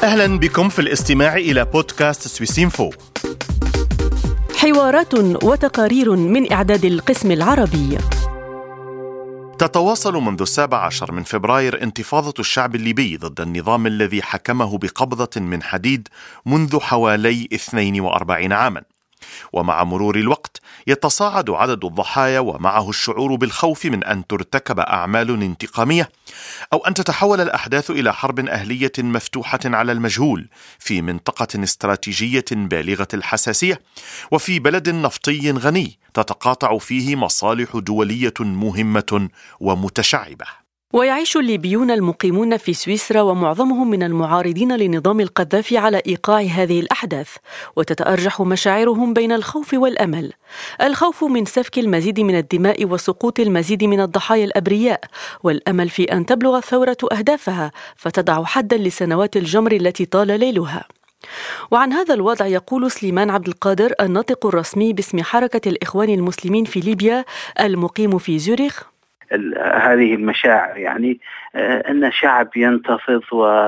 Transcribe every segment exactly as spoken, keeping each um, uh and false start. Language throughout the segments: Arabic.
أهلا بكم في الاستماع إلى بودكاست سويسينفو، حوارات وتقارير من إعداد القسم العربي. تتواصل منذ السابع عشر من فبراير انتفاضة الشعب الليبي ضد النظام الذي حكمه بقبضة من حديد منذ حوالي اثنين وأربعين عاما، ومع مرور الوقت يتصاعد عدد الضحايا ومعه الشعور بالخوف من أن ترتكب أعمال انتقامية أو أن تتحول الأحداث إلى حرب أهلية مفتوحة على المجهول في منطقة استراتيجية بالغة الحساسية وفي بلد نفطي غني تتقاطع فيه مصالح دولية مهمة ومتشعبة. ويعيش الليبيون المقيمون في سويسرا ومعظمهم من المعارضين لنظام القذافي على إيقاع هذه الأحداث، وتتأرجح مشاعرهم بين الخوف والأمل. الخوف من سفك المزيد من الدماء وسقوط المزيد من الضحايا الأبرياء، والأمل في أن تبلغ الثورة أهدافها فتضع حدا لسنوات الجمر التي طال ليلها. وعن هذا الوضع يقول سليمان عبد القادر الناطق الرسمي باسم حركة الإخوان المسلمين في ليبيا المقيم في زيورخ: هذه المشاعر يعني أن شعب ينتفض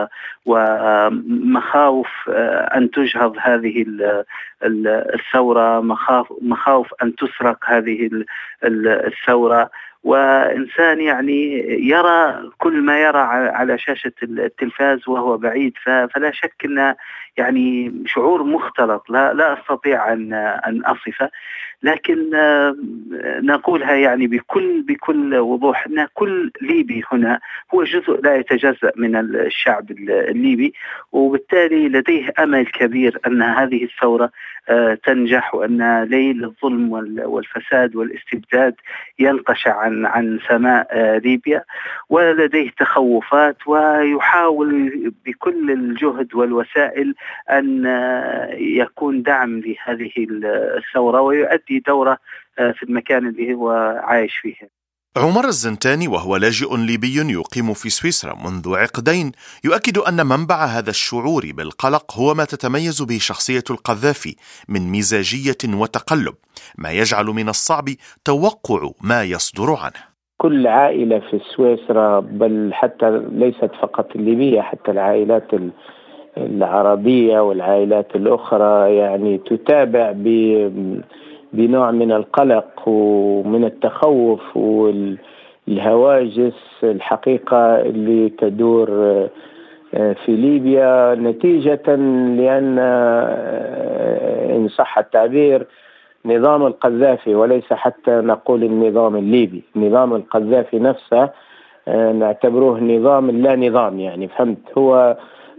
ومخاوف أن تجهض هذه الثورة، مخاوف أن تسرق هذه الثورة، وإنسان يعني يرى كل ما يرى على شاشة التلفاز وهو بعيد. فلا شك أن يعني شعور مختلط لا لا أستطيع أن أن أصفه، لكن نقولها يعني بكل بكل وضوح أن كل ليبي هنا هو جزء لا يتجزأ من الشعب الليبي، وبالتالي لديه أمل كبير أن هذه الثورة تنجح وأن ليل الظلم والفساد والاستبداد ينقشع عن عن سماء ليبيا، ولديه تخوفات ويحاول بكل الجهد والوسائل أن يكون دعم لهذه الثورة ويؤدي دوره في المكان اللي هو عايش فيه. عمر الزنتاني وهو لاجئ ليبي يقيم في سويسرا منذ عقدين يؤكد أن منبع هذا الشعور بالقلق هو ما تتميز به شخصية القذافي من مزاجية وتقلب، ما يجعل من الصعب توقع ما يصدر عنه. كل عائلة في سويسرا، بل حتى ليست فقط الليبية، حتى العائلات العربية والعائلات الأخرى يعني تتابع بنوع من القلق ومن التخوف والهواجس الحقيقة اللي تدور في ليبيا، نتيجة لأن إن صح التعبير نظام القذافي، وليس حتى نقول النظام الليبي، نظام القذافي نفسه نعتبروه نظام لا نظام، يعني فهمت، هو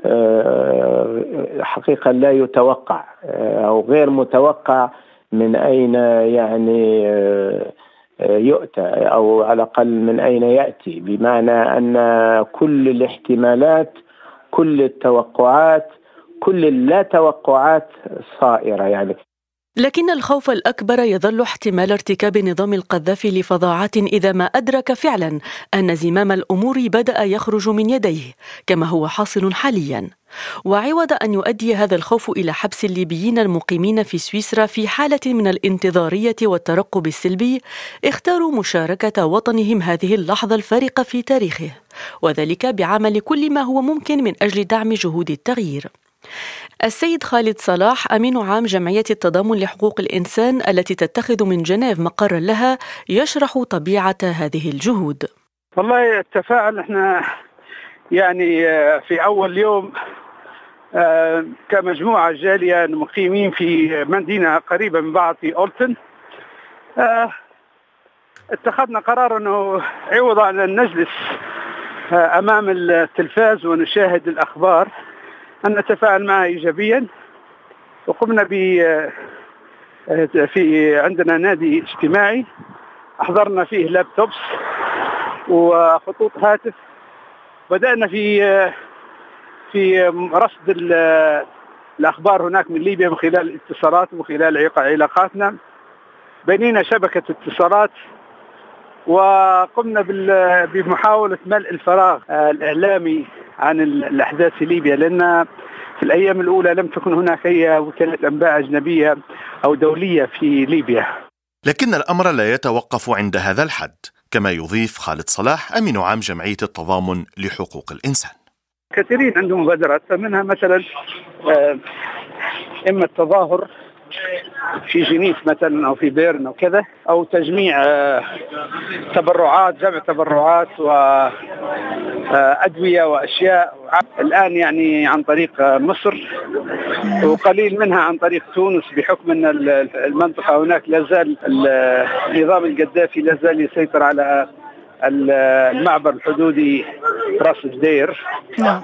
حقيقة لا يتوقع أو غير متوقع من أين يعني يؤتى، أو على الأقل من أين يأتي، بمعنى أن كل الاحتمالات، كل التوقعات، كل اللا توقعات صائرة يعني. لكن الخوف الأكبر يظل احتمال ارتكاب نظام القذافي لفظاعات إذا ما أدرك فعلا أن زمام الأمور بدأ يخرج من يديه كما هو حاصل حاليا. وعوض أن يؤدي هذا الخوف إلى حبس الليبيين المقيمين في سويسرا في حالة من الانتظارية والترقب السلبي، اختاروا مشاركة وطنهم هذه اللحظة الفارقة في تاريخه، وذلك بعمل كل ما هو ممكن من أجل دعم جهود التغيير. السيد خالد صلاح أمين عام جمعية التضامن لحقوق الإنسان التي تتخذ من جنيف مقرا لها يشرح طبيعة هذه الجهود. والله التفاعل احنا يعني في أول يوم كمجموعة جالية مقيمين في مدينة قريبة من بعض في أولتن، اتخذنا قرار أنه عوض عن أن نجلس أمام التلفاز ونشاهد الأخبار أن نتفاعل معها إيجابيا. وقمنا ب في عندنا نادي اجتماعي أحضرنا فيه لابتوبس وخطوط هاتف، بدأنا في في رصد الأخبار هناك من ليبيا من خلال الاتصالات ومن خلال علاقاتنا، بنينا شبكة اتصالات وقمنا بمحاولة ملء الفراغ الإعلامي عن الأحداث في ليبيا، لأن في الأيام الأولى لم تكن هناك أي وكالة أنباء أجنبية أو دولية في ليبيا. لكن الأمر لا يتوقف عند هذا الحد، كما يضيف خالد صلاح أمين عام جمعية التضامن لحقوق الإنسان. كثيرين عندهم مبادرات، فمنها مثلا إما التظاهر في جنيف مثلا أو في بيرن أو كذا، أو تجميع تبرعات، جمع تبرعات وأدوية وأشياء. الآن يعني عن طريق مصر، وقليل منها عن طريق تونس، بحكم أن المنطقة هناك لازال النظام القذافي لازال يسيطر على المعبر الحدودي راس الدير. نعم.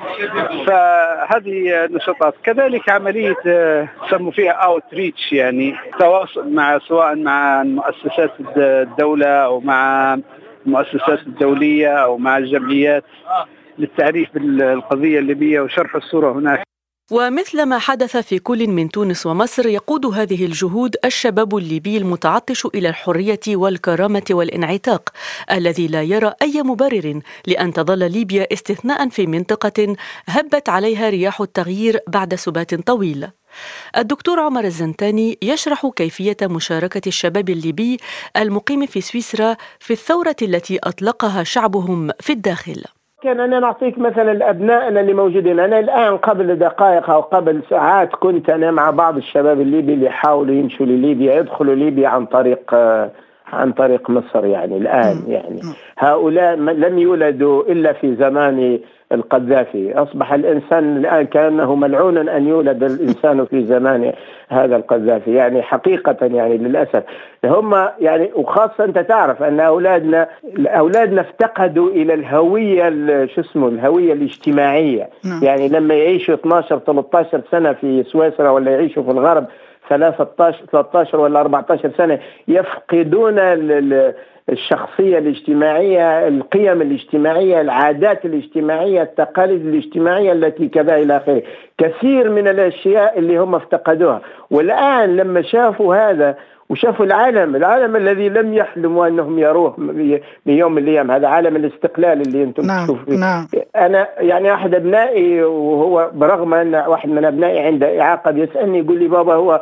فهذه نشاطات، كذلك عملية سموا فيها اوتريتش، يعني تواصل مع سواء مع مؤسسات الدولة أو مع المؤسسات الدولية أو مع الجمعيات للتعريف بالقضية الليبية وشرح الصورة هناك. ومثل ما حدث في كل من تونس ومصر، يقود هذه الجهود الشباب الليبي المتعطش إلى الحرية والكرامة والانعتاق، الذي لا يرى أي مبرر لأن تظل ليبيا استثناء في منطقة هبت عليها رياح التغيير بعد سبات طويل. الدكتور عمر الزنتاني يشرح كيفية مشاركة الشباب الليبي المقيم في سويسرا في الثورة التي أطلقها شعبهم في الداخل. كان أنا نعطيك مثلا الأبناء اللي موجودين. أنا الآن قبل دقائق أو قبل ساعات كنت أنا مع بعض الشباب الليبي اللي يحاولوا يمشوا لليبيا، يدخلوا ليبيا عن طريق عن طريق مصر. يعني الآن يعني هؤلاء لم يولدوا إلا في زمان القذافي. أصبح الإنسان الآن كأنه ملعون أن يولد الإنسان في زمان هذا القذافي، يعني حقيقة يعني للأسف هم يعني. وخاصة أنت تعرف أن أولادنا أولادنا افتقدوا إلى الهوية شو اسمه الهوية الاجتماعية. يعني لما يعيشوا اثناشر ثلاثة عشر سنة في سويسرا ولا يعيشوا في الغرب ثلاثة عشر ولا أربعة عشر سنة، يفقدون الشخصية الاجتماعية، القيم الاجتماعية، العادات الاجتماعية، التقاليد الاجتماعية التي كذا إلى آخره. كثير من الأشياء اللي هم افتقدوها، والآن لما شافوا هذا وشافوا العالم العالم الذي لم يحلموا أنهم يروه بيوم من الأيام، هذا عالم الاستقلال اللي أنتم نعم. تشوفوا. نعم. أنا يعني أحد أبنائي، وهو برغم أن واحد من أبنائي عنده إعاقة، بيسألني يقول لي بابا هو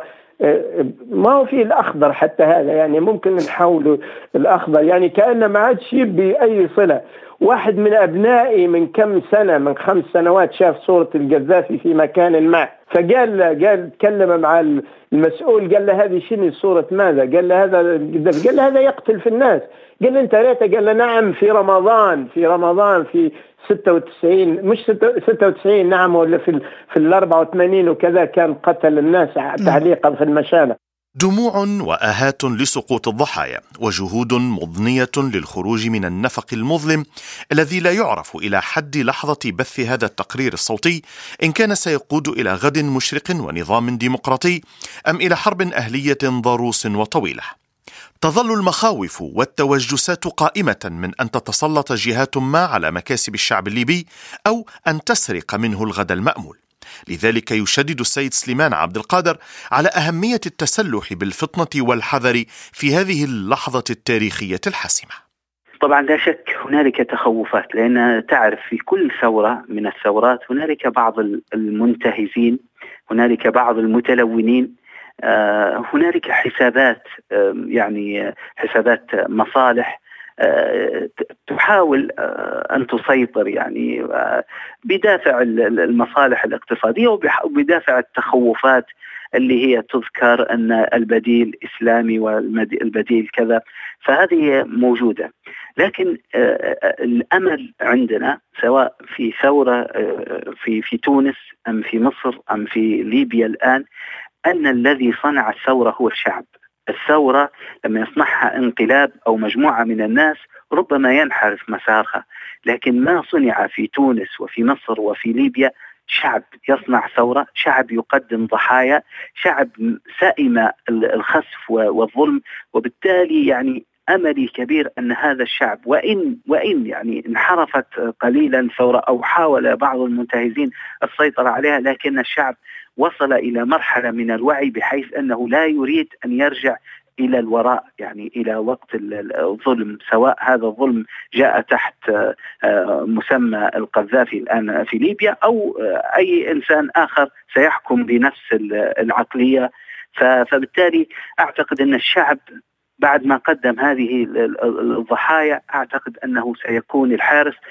ما هو فيه الأخضر حتى هذا، يعني ممكن نحوله الأخضر، يعني كأنه ما عادش بأي صلة. واحد من أبنائي من كم سنة، من خمس سنوات، شاف صورة القذافي في مكان ما، فقال قال تكلم مع المسؤول، قال له هذه شنو صورة ماذا؟ قال له هذا القذافي. قال له هذا يقتل في الناس. قال له انت ريته؟ قال له نعم، في رمضان في رمضان في ستة وتسعين، مش ستة وتسعين، نعم، ولا في في الأربعة وثمانين وكذا، كان قتل الناس تعليقا في المشانة. دموع وآهات لسقوط الضحايا، وجهود مضنية للخروج من النفق المظلم الذي لا يعرف إلى حد لحظة بث هذا التقرير الصوتي إن كان سيقود إلى غد مشرق ونظام ديمقراطي أم إلى حرب أهلية ضروس وطويلة. تظل المخاوف والتوجسات قائمة من أن تتسلط جهات ما على مكاسب الشعب الليبي أو أن تسرق منه الغد المأمول. لذلك يشدد السيد سليمان عبد القادر على أهمية التسلح بالفطنة والحذر في هذه اللحظة التاريخية الحاسمة. طبعا لا شك هنالك تخوفات، لأن تعرف في كل ثورة من الثورات هنالك بعض المنتهزين، هنالك بعض المتلونين، هنالك حسابات، يعني حسابات مصالح تحاول أن تسيطر، يعني بدافع المصالح الاقتصادية وبدافع التخوفات اللي هي تذكر أن البديل إسلامي والبديل كذا، فهذه موجودة. لكن الأمل عندنا سواء في ثورة في في تونس أم في مصر أم في ليبيا الآن، أن الذي صنع الثورة هو الشعب. الثورة لما يصنعها انقلاب أو مجموعة من الناس ربما ينحرف مسارها، لكن ما صنع في تونس وفي مصر وفي ليبيا شعب يصنع ثورة، شعب يقدم ضحايا، شعب سائم الخسف والظلم. وبالتالي يعني أملي كبير أن هذا الشعب وإن وإن يعني انحرفت قليلا ثورة أو حاول بعض المنتهزين السيطرة عليها، لكن الشعب وصل إلى مرحلة من الوعي بحيث أنه لا يريد أن يرجع إلى الوراء، يعني إلى وقت الظلم، سواء هذا الظلم جاء تحت مسمى القذافي الآن في ليبيا أو أي إنسان آخر سيحكم بنفس العقلية. فبالتالي أعتقد أن الشعب بعد ما قدم هذه الضحايا أعتقد أنه سيكون الحارس،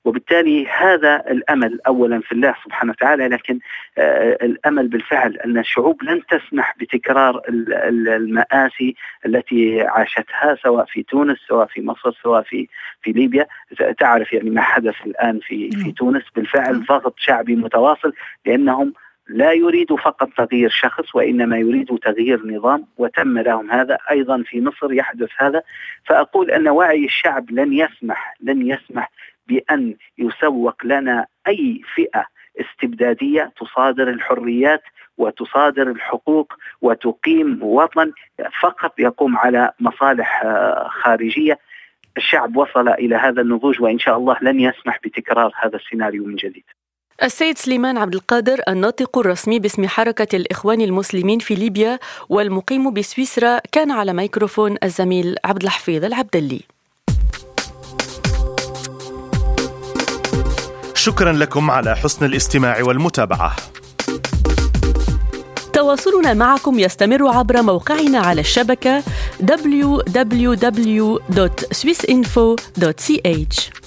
وبالتالي هذا الأمل أولا في الله سبحانه وتعالى، لكن الأمل بالفعل أن الشعوب لن تسمح بتكرار المآسي التي عاشتها سواء في تونس سواء في مصر سواء في في ليبيا. تعرف يعني ما حدث الآن في في تونس بالفعل ضغط شعبي متواصل، لأنهم لا يريدوا فقط تغيير شخص وإنما يريدوا تغيير نظام، وتم لهم هذا. أيضا في مصر يحدث هذا. فأقول أن وعي الشعب لن يسمح لن يسمح بأن يسوق لنا أي فئة استبدادية تصادر الحريات وتصادر الحقوق وتقيم وطن فقط يقوم على مصالح خارجية. الشعب وصل إلى هذا النضوج، وإن شاء الله لن يسمح بتكرار هذا السيناريو من جديد. السيد سليمان عبد القادر، الناطق الرسمي باسم حركة الإخوان المسلمين في ليبيا والمقيم بسويسرا، كان على ميكروفون الزميل عبد الحفيظ العبدلي. شكرا لكم على حسن الاستماع والمتابعة. تواصلنا معكم يستمر عبر موقعنا على الشبكة دبليو دبليو دبليو دوت سويس إنفو دوت سي إتش.